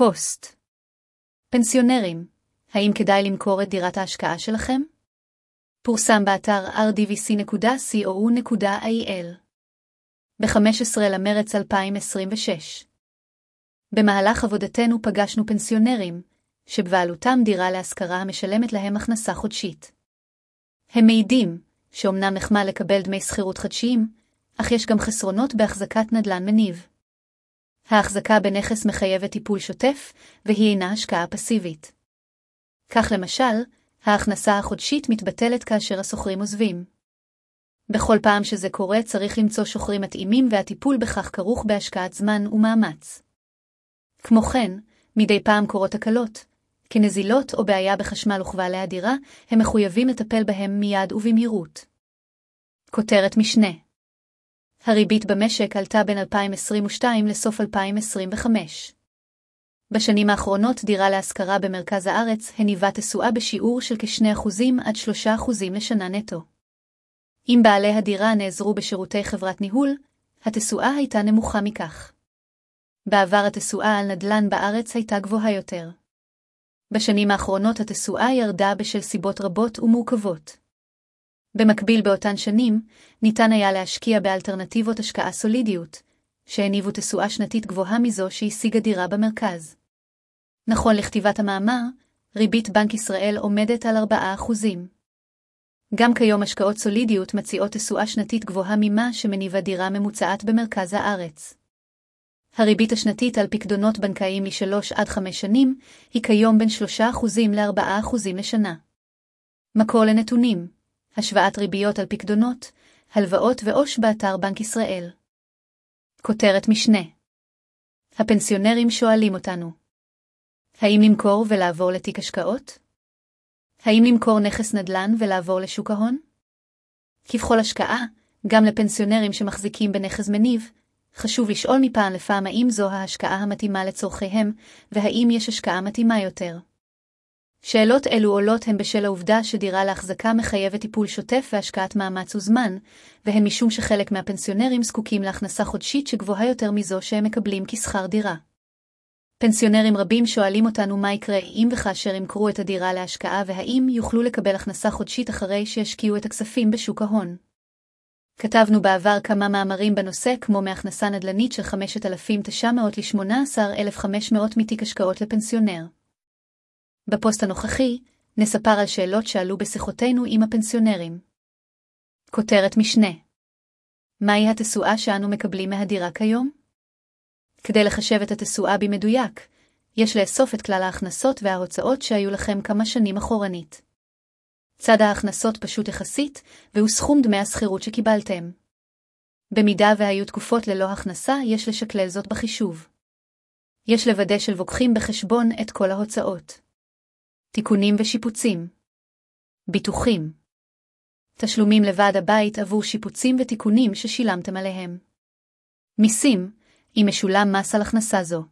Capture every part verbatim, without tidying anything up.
פוסט. פנסיונרים, האם כדאי למכור את דירת ההשקעה שלכם? פורסם באתר אר די וי סי נקודה קו נקודה איי אל ב-חמישה עשר למרץ אלפיים עשרים ושש. במהלך עבודתנו פגשנו פנסיונרים, שבבעלותם דירה להשכרה המשלמת להם הכנסה חודשית. הם מעידים שאומנם נחמד לקבל דמי שכירות חדשיים, אך יש גם חסרונות בהחזקת נדל"ן מניב. ההחזקה בנכס מחייבת טיפול שוטף, והיא אינה השקעה פסיבית. כך למשל, ההכנסה החודשית מתבטלת כאשר השוכרים עוזבים. בכל פעם שזה קורה צריך למצוא שוכרים מתאימים והטיפול בכך כרוך בהשקעת זמן ומאמץ. כמו כן, מדי פעם קורות תקלות, כנזילות או בעיה בחשמל וכבלי הדירה, הם מחויבים לטפל בהם מיד ובמהירות. כותרת משנה. הריבית במשק עלתה בין אלפיים עשרים ושתיים לסוף אלפיים עשרים וחמש. בשנים האחרונות דירה להשכרה במרכז הארץ הניבה תשואה בשיעור של כ-שני אחוזים עד שלושה אחוזים לשנה נטו. אם בעלי הדירה נעזרו בשירותי חברת ניהול, התשואה הייתה נמוכה מכך. בעבר התשואה על נדל"ן בארץ הייתה גבוהה יותר. בשנים האחרונות התשואה ירדה בשל סיבות רבות ומורכבות. במקביל באותן שנים, ניתן היה להשקיע באלטרנטיבות השקעה סולידיות, שהניבו תשואה שנתית גבוהה מזו שהשיגה דירה במרכז. נכון לכתיבת המאמר, ריבית בנק ישראל עומדת על ארבעה אחוזים. גם כיום השקעות סולידיות מציעות תשואה שנתית גבוהה ממה שמניבה דירה ממוצעת במרכז הארץ. הריבית השנתית על פקדונות בנקאיים משלוש עד חמש שנים היא כיום בין שלושה אחוזים לארבעה אחוזים לשנה. מקור לנתונים, השוואת ריביות על פקדונות, הלוואות ועו"ש באתר בנק ישראל. כותרת משנה. הפנסיונרים שואלים אותנו. האם למכור ולעבור לתיק השקעות? האם למכור נכס נדל"ן ולעבור לשוק ההון? כבכל השקעה, גם לפנסיונרים שמחזיקים בנכס מניב, חשוב לשאול מפעם לפעם האם זו ההשקעה המתאימה לצורכיהם, והאם יש השקעה מתאימה יותר. שאלות אלו עולות הן בשל העובדה שדירה להחזקה מחייבת טיפול שוטף והשקעת מאמץ וזמן, והן משום שחלק מהפנסיונרים זקוקים להכנסה חודשית שגבוהה יותר מזו שהם מקבלים כשכר דירה. פנסיונרים רבים שואלים אותנו מה יקרה אם וכאשר ימכרו את הדירה להשקעה והאם יוכלו לקבל הכנסה חודשית אחרי שישקיעו את הכספים בשוק ההון. כתבנו בעבר כמה מאמרים בנושא כמו מהכנסה נדל"נית של חמשת אלפים תשע מאות ל-שמונה עשר אלף וחמש מאות מתיק השקעות לפנסיונר. בפוסט הנוכחי נספר על שאלות שעלו בשיחותינו עם הפנסיונרים. כותרת משנה. מהי התשואה שאנו מקבלים מהדירה כיום? כדי לחשב את התשואה במדויק, יש לאסוף את כלל ההכנסות וההוצאות שהיו לכם כמה שנים אחורנית. צד ההכנסות פשוט יחסית, והוא סכום דמי השכירות שקיבלתם. במידה והיו תקופות ללא הכנסה, יש לשקלל זאת בחישוב. יש לוודא שלוקחים בחשבון את כל ההוצאות. תיקונים ושיפוצים. ביטוחים. תשלומים לוועד הבית עבור שיפוצים ותיקונים ששילמתם עליהם. מיסים, אם משולם מס על הכנסה זו.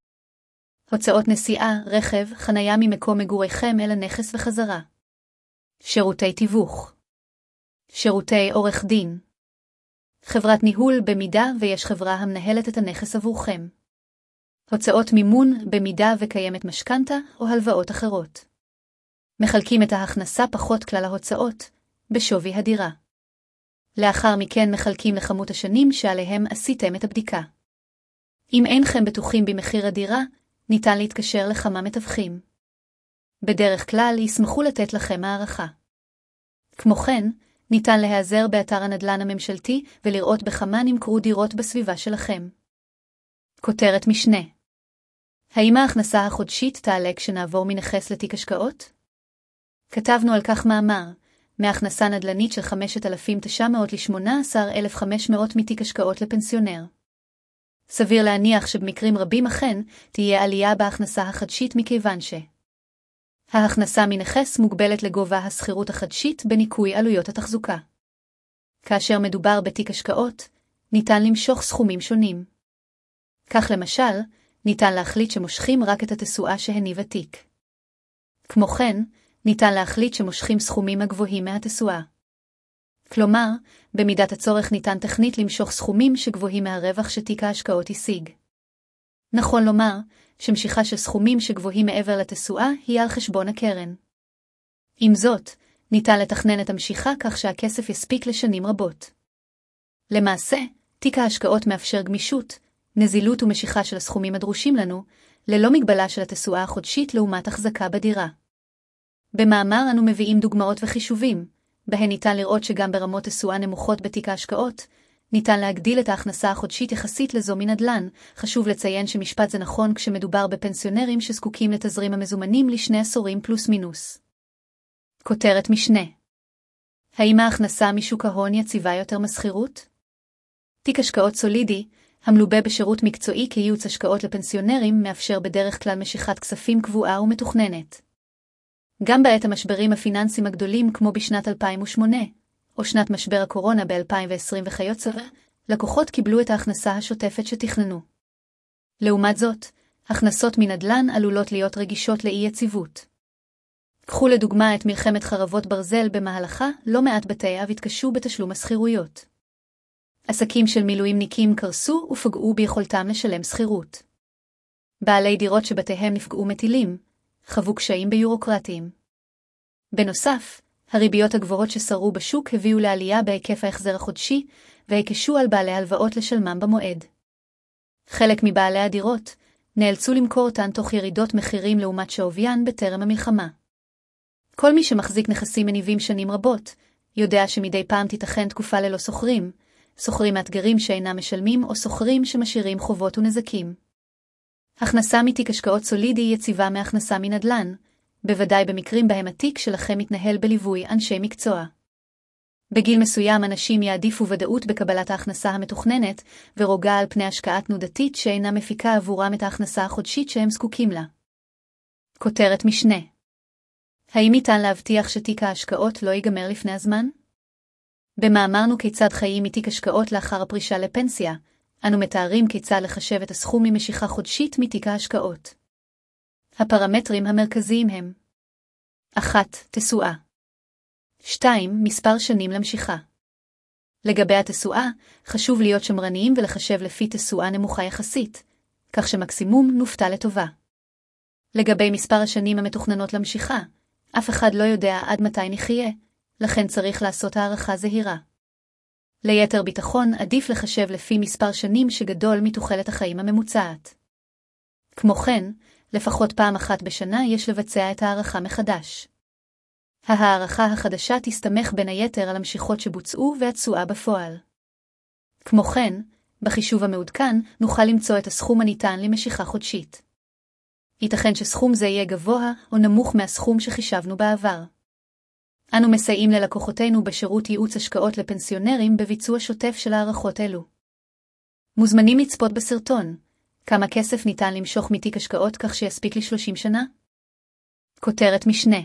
הוצאות נסיעה, רכב, חנייה ממקום מגוריכם אל הנכס וחזרה. שירותי תיווך. שירותי עורך דין. חברת ניהול במידה ויש חברה המנהלת את הנכס עבורכם. הוצאות מימון במידה וקיימת משכנתה או הלוואות אחרות. מחלקים את ההכנסה פחות כלל ההוצאות, בשווי הדירה. לאחר מכן מחלקים לכמות השנים שעליהם עשיתם את הבדיקה. אם אינכם בטוחים במחיר הדירה, ניתן להתקשר לכמה מתווכים. בדרך כלל ישמחו לתת לכם הערכה. כמו כן, ניתן להיעזר באתר הנדל"ן הממשלתי ולראות בכמה נמכרו דירות בסביבה שלכם. כותרת משנה. האם ההכנסה החודשית תעלה כשנעבור מנכס לתיק השקעות? כתבנו על כך מאמר, מהכנסה נדל"נית של חמשת אלפים תשע מאות ל-שמונה עשר אלף וחמש מאות מתיק השקעות לפנסיונר. סביר להניח שבמקרים רבים אכן תהיה עלייה בהכנסה החדשית מכיוון ש ההכנסה מנכס מוגבלת לגובה השכירות החדשית בניכוי עלויות התחזוקה. כאשר מדובר בתיק השקעות, ניתן למשוך סכומים שונים. כך למשל, ניתן להחליט שמושכים רק את התשואה שהניב התיק. כמו כן, ניתן להחליט שמושכים סכומים הגבוהים מהתשואה. כלומר, במידת הצורך ניתן תכנית למשוך סכומים שגבוהים מהרווח שתיק ההשקעות השיג. נכון לומר, שמשיכה של סכומים שגבוהים מעבר לתשואה היא על חשבון הקרן. עם זאת, ניתן לתכנן את המשיכה כך שהכסף יספיק לשנים רבות. למעשה, תיק ההשקעות מאפשר גמישות, נזילות ומשיכה של הסכומים הדרושים לנו, ללא מגבלה של התשואה החודשית לעומת החזקה בדירה. במאמר אנו מביאים דוגמאות וחישובים, בהן ניתן לראות שגם ברמות תשואה נמוכות בתיק ההשקעות, ניתן להגדיל את ההכנסה החודשית יחסית לזו מנדל"ן. חשוב לציין שמשפט זה נכון כשמדובר בפנסיונרים שזקוקים לתזרים המזומנים לשני עשורים פלוס מינוס. כותרת משנה. האם ההכנסה משוק ההון יציבה יותר מסחירות? תיק השקעות סולידי, המלווה בשירות מקצועי כייעוץ השקעות לפנסיונרים, מאפשר בדרך כלל משיכת כספים קבועה ומתוכננת. גם בעת המשברים הפיננסיים הגדולים כמו בשנת אלפיים ושמונה, או שנת משבר הקורונה ב-אלפיים ועשרים וכיוצא, לקוחות קיבלו את ההכנסה השוטפת שתכננו. לעומת זאת, הכנסות מנדל"ן עלולות להיות רגישות לאי יציבות. קחו לדוגמה את מלחמת חרבות ברזל, במהלכה לא מעט בתי אב התקשו בתשלום השכירויות. עסקים של מילואימניקים קרסו ופגעו ביכולתם לשלם שכירות. בעלי דירות שבתיהם נפגעו מטילים, חוו קשיים ביורוקרטיים. בנוסף, הריביות הגבוהות ששרו בשוק הביאו לעלייה בהיקף ההחזר החודשי, והקשו על בעלי הלוואות לשלמם במועד. חלק מבעלי הדירות נאלצו למכור אותן תוך ירידות מחירים לעומת שוויין בטרם המלחמה. כל מי שמחזיק נכסים מניבים שנים רבות, יודע שמדי פעם תיתכן תקופה ללא סוחרים, סוחרים מאתגרים שאינם משלמים או סוחרים שמשאירים חובות ונזקים. הכנסה מתיק השקעות סולידי יציבה מהכנסה מנדל"ן, בוודאי במקרים בהם התיק שלכם מתנהל בליווי אנשי מקצוע. בגיל מסוים אנשים יעדיפו ודאות בקבלת ההכנסה המתוכננת, ורוגע על פני השקעה תנודתית שאינה מפיקה עבורם את ההכנסה החודשית שהם זקוקים לה. כותרת משנה. האם ניתן להבטיח שתיק ההשקעות לא ייגמר לפני הזמן? במאמרנו כיצד חיים מתיק השקעות לאחר הפרישה לפנסיה, אנו מתארים כיצד לחשב את הסכום ממשיכה חודשית מתיק ההשקעות. הפרמטרים המרכזיים הם: אחת. תשואה. שתיים. מספר שנים למשיכה. לגבי התשואה, חשוב להיות שמרניים ולחשב לפי תשואה נמוכה יחסית, כך שמקסימום נופתע לטובה. לגבי מספר השנים המתוכננות למשיכה, אף אחד לא יודע עד מתי נחיה, לכן צריך לעשות הערכה זהירה. ליתר ביטחון עדיף לחשב לפי מספר שנים שגדול מתוחלת החיים הממוצעת. כמו כן, לפחות פעם אחת בשנה יש לבצע את הערכה מחדש. ההערכה החדשה תסתמך בין היתר על המשיכות שבוצעו והתשואה בפועל. כמו כן, בחישוב המעודכן נוכל למצוא את הסכום הניתן למשיכה חודשית. ייתכן שסכום זה יהיה גבוה או נמוך מהסכום שחישבנו בעבר. אנו מסייעים ללקוחותינו בשירות ייעוץ השקעות לפנסיונרים בביצוע שוטף של הערכות אלו. מוזמנים לצפות בסרטון, כמה כסף ניתן למשוך מתיק השקעות כך שיספיק ל-שלושים שנה? כותרת משנה.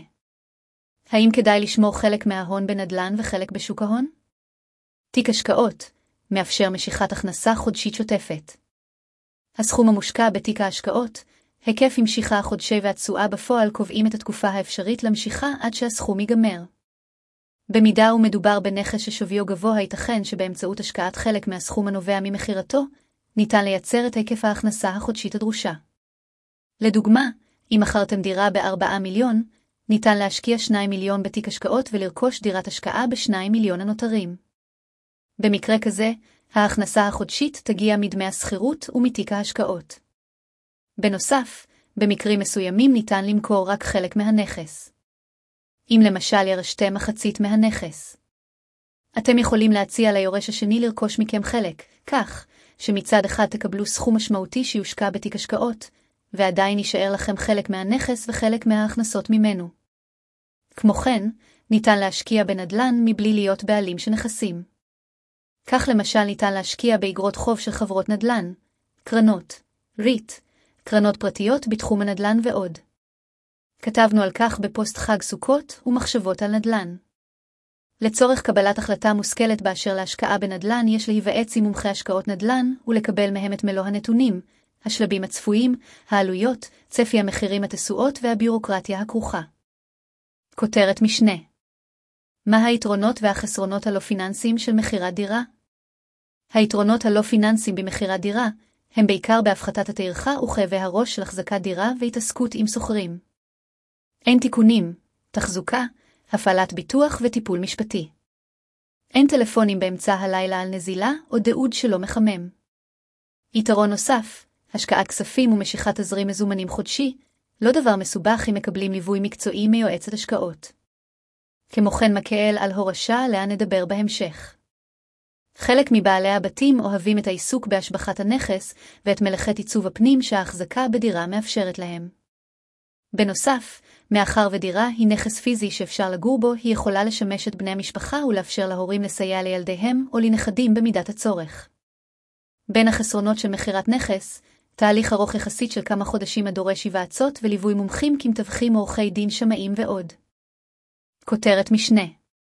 האם כדאי לשמור חלק מההון בנדל"ן וחלק בשוק ההון? תיק השקעות מאפשר משיכת הכנסה חודשית שוטפת. הסכום המושקע בתיק ההשקעות, היקף המשיכה החודשי והתשואה בפועל קובעים את התקופה האפשרית למשיכה עד שהסכום ייגמר. במידה ומדובר בנכס ששוויו גבוה, ייתכן שבאמצעות השקעת חלק מהסכום הנובע ממחירתו, ניתן לייצר את היקף ההכנסה החודשית הדרושה. לדוגמה, אם מכרתם דירה ב-ארבעה מיליון, ניתן להשקיע שניים מיליון בתיק השקעות ולרכוש דירת השקעה ב-שניים מיליון הנותרים. במקרה כזה, ההכנסה החודשית תגיע מדמי השכירות ומתיק ההשקעות. בנוסף, במקרים מסוימים ניתן למכור רק חלק מהנכס. אם למשל ירשתם מחצית מהנכס, אתם יכולים להציע ליורש השני לרכוש מכם חלק, כך שמצד אחד תקבלו סכום משמעותי שיושקע בתיק השקעות, ועדיין יישאר לכם חלק מהנכס וחלק מההכנסות ממנו. כמו כן, ניתן להשקיע בנדל"ן מבלי להיות בעלים של נכסים. כך למשל ניתן להשקיע באגרות חוב של חברות נדל"ן, קרנות, ריט, קרנות פרטיות בתחום הנדל"ן ועוד. כתבנו על כך בפוסט חג סוכות ומחשבות על נדל"ן. לצורך קבלת החלטה מושכלת באשר להשקעה בנדל"ן יש להיוועץ עם מומחי השקעות נדל"ן ולקבל מהם את מלוא הנתונים, השלבים הצפויים, העלויות, צפי המחירים, התשואות והביורוקרטיה הכרוכה. כותרת משנה. מה היתרונות והחסרונות הלא פיננסיים של מחירת דירה? היתרונות הלא פיננסיים במחירת דירה הם בעיקר בהפחתת הטרחה וכאבי הראש של החזקת דירה והתעסקות עם סוחרים. אין תיקונים, תחזוקה, הפעלת ביטוח וטיפול משפטי. אין טלפונים באמצע הלילה על נזילה או דאוד שלא מחמם. יתרון נוסף, השקעת כספים ומשיכת תזרים מזומנים חודשי, לא דבר מסובך אם מקבלים ליווי מקצועי מיועצת השקעות. כמו כן מקל על הורשה עליה נדבר בהמשך. חלק מבעלי הבתים אוהבים את העיסוק בהשבחת הנכס ואת מלאכת עיצוב הפנים שההחזקה בדירה מאפשרת להם. בנוסף, מאחר ודירה היא נכס פיזי שאפשר לגור בו, היא יכולה לשמש את בני המשפחה ולאפשר להורים לסייע לילדיהם או לנכדים במידת הצורך. בין החסרונות של מחירת נכס, תהליך ארוך יחסית של כמה חודשים הדורש היוועצות וליווי מומחים כמתווכים עורכי דין שמאים ועוד. כותרת משנה.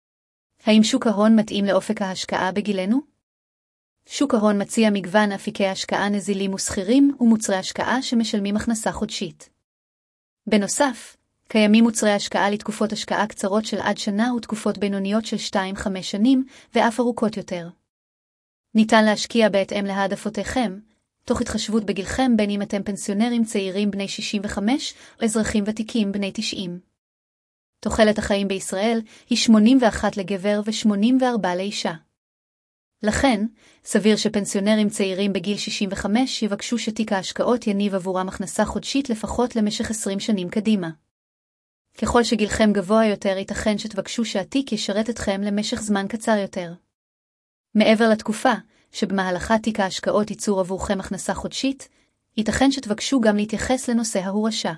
האם שוק ההון מתאים לאופק ההשקעה בגילנו? שוק ההון מציע מגוון אפיקי השקעה נזילים וסחירים ומוצרי השקעה שמשלמים הכנסה חודשית. בנוסף, קיימים מוצרי השקעה לתקופות השקעה קצרות של עד שנה ותקופות בינוניות של שתיים עד חמש שנים ואף ארוכות יותר. ניתן להשקיע בהתאם להעדפותיכם, תוך התחשבות בגילכם בין אם אתם פנסיונרים צעירים בני שישים וחמש או אזרחים ותיקים בני תשעים. תוחלת החיים בישראל היא שמונים ואחת לגבר ו-שמונים וארבע לאישה. לכן, סביר שפנסיונרים צעירים בגיל שישים וחמש יבקשו שתיק ההשקעות יניב עבורם הכנסה חודשית לפחות למשך עשרים שנים קדימה. ככל שגילכם גבוה יותר ייתכן שתבקשו שהתיק ישרת אתכם למשך זמן קצר יותר. מעבר לתקופה, שבמהלכה תיק ההשקעות ייצור עבורכם הכנסה חודשית, ייתכן שתבקשו גם להתייחס לנושא ההורשה.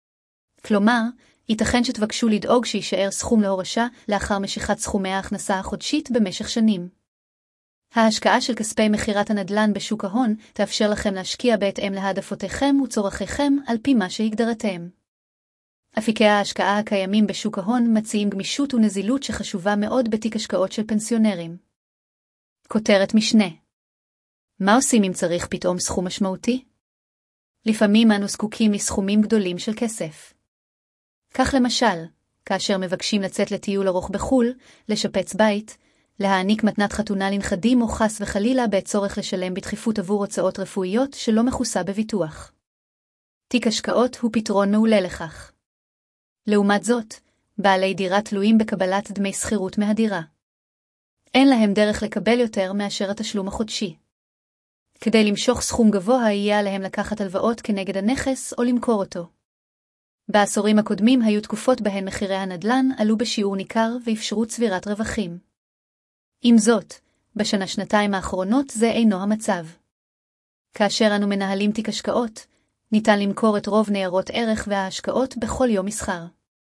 כלומר, ייתכן שתבקשו לדאוג שישאר סכום להורשה לאחר משיכת סכומי ההכנסה החודשית במשך שנים. ההשקעה של כספי מחירת הנדל"ן בשוק ההון תאפשר לכם להשקיע בהתאם להעדפותיכם וצורכיכם על פי מה שהגדרתם. אפיקי ההשקעה הקיימים בשוק ההון מציעים גמישות ונזילות שחשובה מאוד בתיק השקעות של פנסיונרים. כותרת משנה. מה עושים אם צריך פתאום סכום משמעותי? לפעמים אנו זקוקים לסכומים גדולים של כסף. כך למשל, כאשר מבקשים לצאת לטיול ארוך בחול, לשפץ בית, להעניק מתנת חתונה לנכדים או חס וחלילה בצורך לשלם בדחיפות עבור הוצאות רפואיות שלא מכוסה בביטוח. תיק השקעות הוא פתרון מעולה לכך. לעומת זאת, בעלי דירה תלויים בקבלת דמי שכירות מהדירה. אין להם דרך לקבל יותר מאשר התשלום החודשי. כדי למשוך סכום גבוה יהיה עליהם לקחת הלוואות כנגד הנכס או למכור אותו. בעשורים הקודמים היו תקופות בהן מחירי הנדל"ן עלו בשיעור ניכר ואפשרו צבירת רווחים. עם זאת, בשנה-שנתיים האחרונות זה אינו המצב. כאשר אנו מנהלים תיק השקעות, ניתן למכור את רוב ניירות ערך וההשקעות בכל יום מסחר.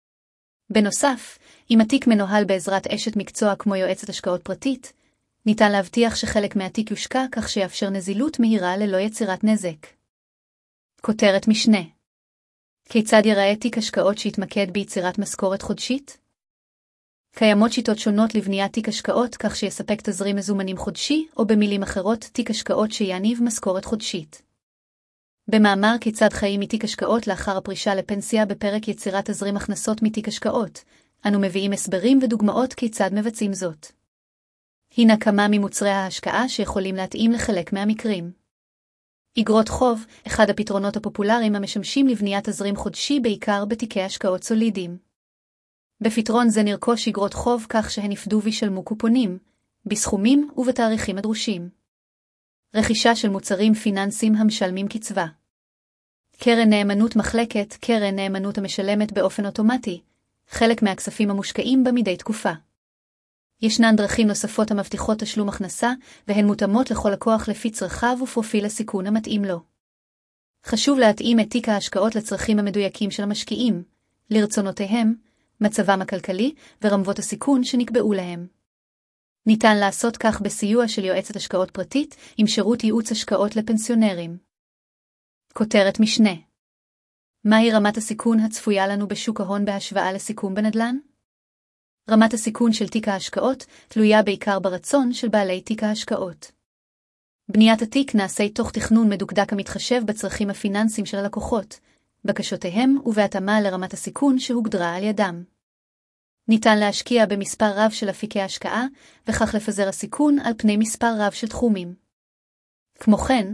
בנוסף, אם התיק מנוהל בעזרת אשת מקצוע כמו יועצת השקעות פרטית, ניתן להבטיח שחלק מהתיק יושקע כך שיאפשר נזילות מהירה ללא יצירת נזק. כותרת משנה. כיצד ייראה תיק השקעות שיתמקד ביצירת משכורת חודשית? קיימות שיטות שונות לבניית תיק השקעות כך שיספק תזרים מזומנים חודשי, או במילים אחרות, תיק השקעות שיניב משכורת חודשית. במאמר כיצד חיים מתיק השקעות לאחר הפרישה לפנסיה בפרק יצירת תזרים הכנסות מתיק השקעות, אנו מביאים הסברים ודוגמאות כיצד מבצעים זאת. הנה כמה ממוצרי ההשקעה שיכולים להתאים לחלק מהמקרים. אגרות חוב, אחד הפתרונות הפופולריים המשמשים לבניית תזרים חודשי בעיקר בתיקי השקעות סולידיים. בפתרון זה נרכוש אגרות חוב כך שהן יפדו וישלמו קופונים, בסכומים ובתאריכים הדרושים. רכישה של מוצרים פיננסיים המשלמים קצבה. קרן נאמנות מחלקת, קרן נאמנות המשלמת באופן אוטומטי, חלק מהכספים המושקעים בה מדי תקופה. ישנן דרכים נוספות המבטיחות תשלום הכנסה, והן מותאמות לכל לקוח לפי צרכיו ופרופיל הסיכון המתאים לו. חשוב להתאים את תיק ההשקעות לצרכים המדויקים של המשקיעים, לרצונותיהם, מצבם הכלכלי ורמות הסיכון שנקבעו להם. ניתן לעשות כך בסיוע של יועצת השקעות פרטית עם שירות ייעוץ השקעות לפנסיונרים. כותרת משנה. מהי רמת הסיכון הצפויה לנו בשוק ההון בהשוואה לסיכון בנדל"ן? רמת הסיכון של תיק ההשקעות תלויה בעיקר ברצון של בעלי תיק ההשקעות. בניית התיק נעשה תוך תכנון מדוקדק המתחשב בצרכים הפיננסיים של הלקוחות, בקשותיהם ובהתאמה לרמת הסיכון שהוגדרה על ידם. ניתן להשקיע במספר רב של אפיקי השקעה, וכך לפזר הסיכון על פני מספר רב של תחומים. כמו כן,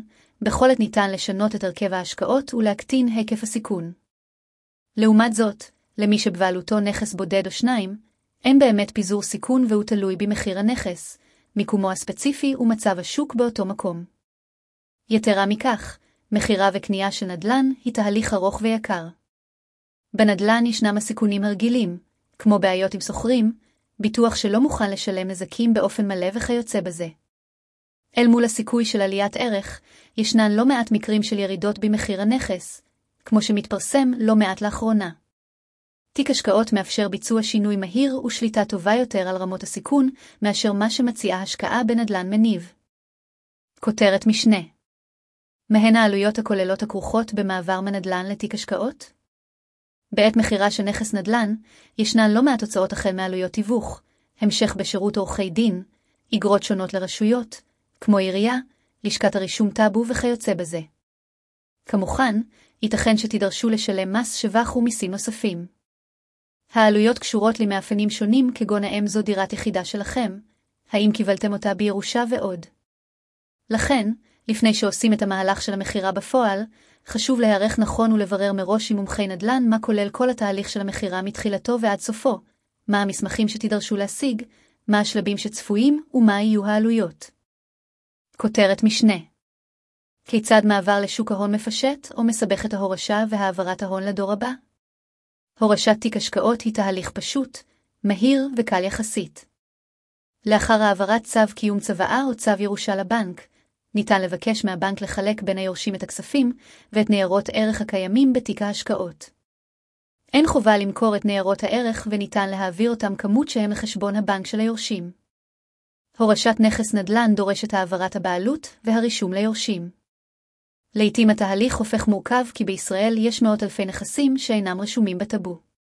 בכל עת ניתן לשנות את הרכב ההשקעות ולהקטין היקף הסיכון. לעומת זאת, למי שבבעלותו נכס בודד או שניים, אין באמת פיזור סיכון והוא תלוי במחיר הנכס, מיקומו הספציפי ומצב השוק באותו מקום. יתרה מכך, מחירה וקנייה של נדל"ן היא תהליך ארוך ויקר. בנדל"ן ישנם הסיכונים הרגילים, כמו בעיות עם סוחרים, ביטוח שלא מוכן לשלם נזקים באופן מלא וכיוצא בזה. אל מול הסיכוי של עליית ערך, ישנן לא מעט מקרים של ירידות במחיר הנכס, כמו שמתפרסם לא מעט לאחרונה. תיק השקעות מאפשר ביצוע שינוי מהיר ושליטה טובה יותר על רמות הסיכון, מאשר מה שמציעה השקעה בנדל"ן מניב. כותרת משנה. מהן העלויות הכוללות הכרוכות במעבר מנדל"ן לתיק השקעות? בעת מחירה של נכס נדל"ן, ישנן לא מעט הוצאות החל מעלויות תיווך, המשך בשירות עורכי דין, אגרות שונות לרשויות, כמו עירייה, לשכת הרישום טאבו וכיוצא בזה. כמובן, ייתכן שתידרשו לשלם מס שבח ומיסים נוספים. העלויות קשורות למאפיינים שונים כגון האם זו דירת יחידה שלכם, האם קיבלתם אותה בירושה ועוד. לכן, לפני שעושים את המהלך של המחירה בפועל, חשוב להיערך נכון ולברר מראש עם מומחי נדל"ן מה כולל כל התהליך של המחירה מתחילתו ועד סופו, מה המסמכים שתידרשו להשיג, מה השלבים שצפויים ומה יהיו העלויות. כותרת משנה. כיצד מעבר לשוק ההון מפשט או מסבך את ההורשה והעברת ההון לדור הבא? הורשת תיק השקעות היא תהליך פשוט, מהיר וקל יחסית. לאחר העברת צו קיום צוואה או צו ירושה לבנק, ניתן לבקש מהבנק לחלק בין היורשים את הכספים ואת ניירות ערך הקיימים בתיק ההשקעות. אין חובה למכור את ניירות הערך וניתן להעביר אותם כמות שהם לחשבון הבנק של היורשים. הורשת נכס נדל"ן דורשת העברת הבעלות והרישום ליורשים. לעתים התהליך הופך מורכב כי בישראל יש מאות אלפי נכסים שאינם רשומים בטאבו.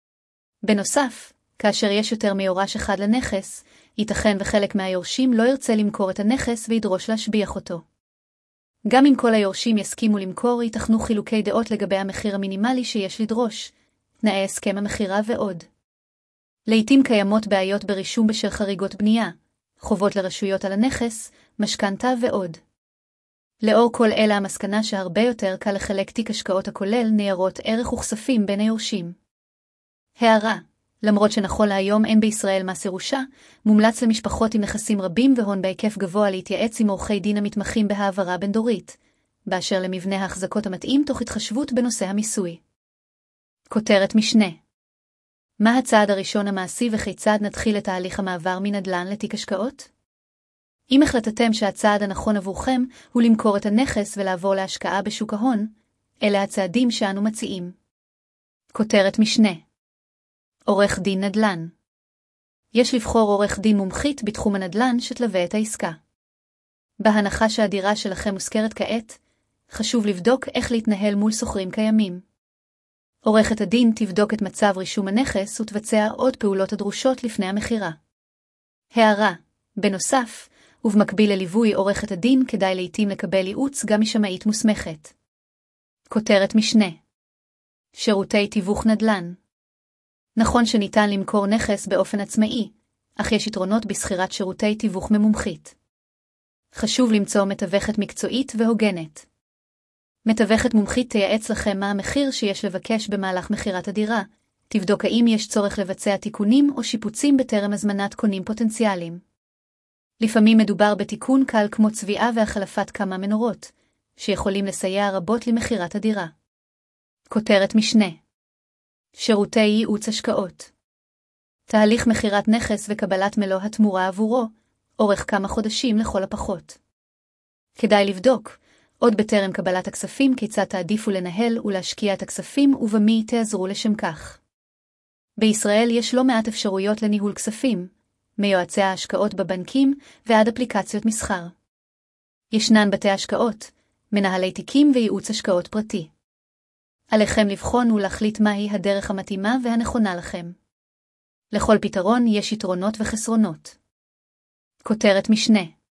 בנוסף, כאשר יש יותר מיורש אחד לנכס, ייתכן וחלק מהיורשים לא ירצה למכור את הנכס וידרוש להשביח אותו. גם אם כל היורשים יסכימו למכור, ייתכנו חילוקי דעות לגבי המחיר המינימלי שיש לדרוש, תנאי הסכם המחירה ועוד. לעתים קיימות בעיות ברישום בשל חריגות בנייה, חובות לרשויות על הנכס, משכנתה ועוד. לאור כל אלה המסקנה שהרבה יותר קל לחלק תיק השקעות הכולל ניירות ערך וכספים בין היורשים. הערה, למרות שנכון להיום אין בישראל מס ירושה, מומלץ למשפחות עם נכסים רבים והון בהיקף גבוה להתייעץ עם עורכי דין המתמחים בהעברה בין דורית, באשר למבנה ההחזקות המתאים תוך התחשבות בנושא המיסוי. כותרת משנה. מה הצעד הראשון המעשי וכיצד נתחיל את תהליך המעבר מנדל"ן לתיק השקעות? אם החלטתם שהצעד הנכון עבורכם הוא למכור את הנכס ולעבור להשקעה בשוק ההון, אלה הצעדים שאנו מציעים. כותרת משנה. עורך דין נדל"ן. יש לבחור עורך דין מומחית בתחום הנדל"ן שתלווה את העסקה. בהנחה שהדירה שלכם מוזכרת כעת, חשוב לבדוק איך להתנהל מול סוחרים קיימים. עורכת הדין תבדוק את מצב רישום הנכס ותבצע עוד פעולות הדרושות לפני המחירה. הערה, בנוסף, ובמקביל לליווי עורכת הדין כדאי לעתים לקבל ייעוץ גם משמאית מוסמכת. כותרת משנה. שירותי תיווך נדל"ן. נכון שניתן למכור נכס באופן עצמאי, אך יש יתרונות בסחירת שירותי תיווך ממומחית. חשוב למצוא מתווכת מקצועית והוגנת. מתווכת מומחית תייעץ לכם מה המחיר שיש לבקש במהלך מחירת הדירה, תבדוק האם יש צורך לבצע תיקונים או שיפוצים בטרם הזמנת קונים פוטנציאליים. לפעמים מדובר בתיקון קל כמו צביעה והחלפת כמה מנורות, שיכולים לסייע רבות למחירת הדירה. כותרת משנה. שירותי ייעוץ השקעות. תהליך מחירת נכס וקבלת מלוא התמורה עבורו, אורך כמה חודשים לכל הפחות. כדאי לבדוק, עוד בטרם קבלת הכספים כיצד תעדיפו לנהל ולהשקיע את הכספים ובמי תעזרו לשם כך. בישראל יש לא מעט אפשרויות לניהול כספים, מיועצי ההשקעות בבנקים ועד אפליקציות מסחר. ישנן בתי השקעות, מנהלי תיקים וייעוץ השקעות פרטי. עליכם לבחון ולהחליט מהי הדרך המתאימה והנכונה לכם. לכל פתרון יש יתרונות וחסרונות. כותרת משנה.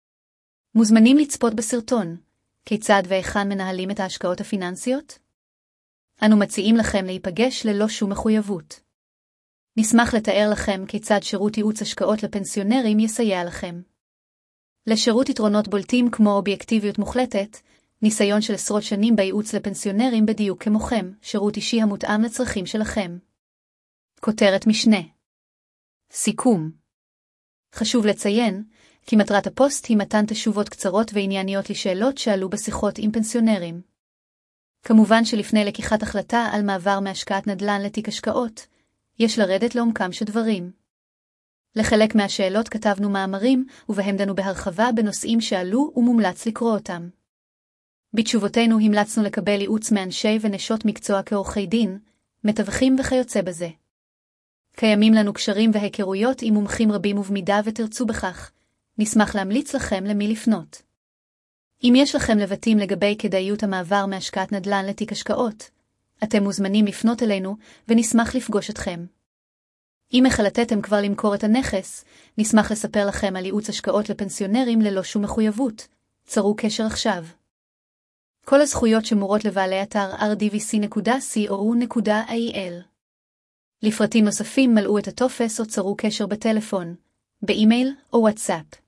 מוזמנים לצפות בסרטון, כיצד והיכן מנהלים את ההשקעות הפיננסיות? אנו מציעים לכם להיפגש ללא שום מחויבות. נשמח לתאר לכם כיצד שירות ייעוץ השקעות לפנסיונרים יסייע לכם. לשירות יתרונות בולטים כמו אובייקטיביות מוחלטת, ניסיון של עשרות שנים בייעוץ לפנסיונרים בדיוק כמוכם, שירות אישי המותאם לצרכים שלכם. כותרת משנה. סיכום. חשוב לציין, כי מטרת הפוסט היא מתן תשובות קצרות וענייניות לשאלות שעלו בשיחות עם פנסיונרים. כמובן שלפני לקיחת החלטה על מעבר מהשקעת נדל"ן לתיק השקעות, יש לרדת לעומקם של דברים. לחלק מהשאלות כתבנו מאמרים, ובהם דנו בהרחבה בנושאים שעלו ומומלץ לקרוא אותם. בתשובותינו המלצנו לקבל ייעוץ מאנשי ונשות מקצוע כעורכי דין, מתווכים וכיוצא בזה. קיימים לנו קשרים והיכרויות עם מומחים רבים ובמידה ותרצו בכך, נשמח להמליץ לכם למי לפנות. אם יש לכם לבטים לגבי כדאיות המעבר מהשקעת נדל"ן לתיק השקעות, אתם מוזמנים לפנות אלינו ונשמח לפגוש אתכם. אם החלטתם כבר למכור את הנכס, נשמח לספר לכם על ייעוץ השקעות לפנסיונרים ללא שום מחויבות. צרו קשר עכשיו. כל הזכויות שמורות לבעלי אתר אר די וי סי נקודה סי או נקודה איי אל. לפרטים נוספים מלאו את הטופס או צרו קשר בטלפון, באימייל או וואטסאפ.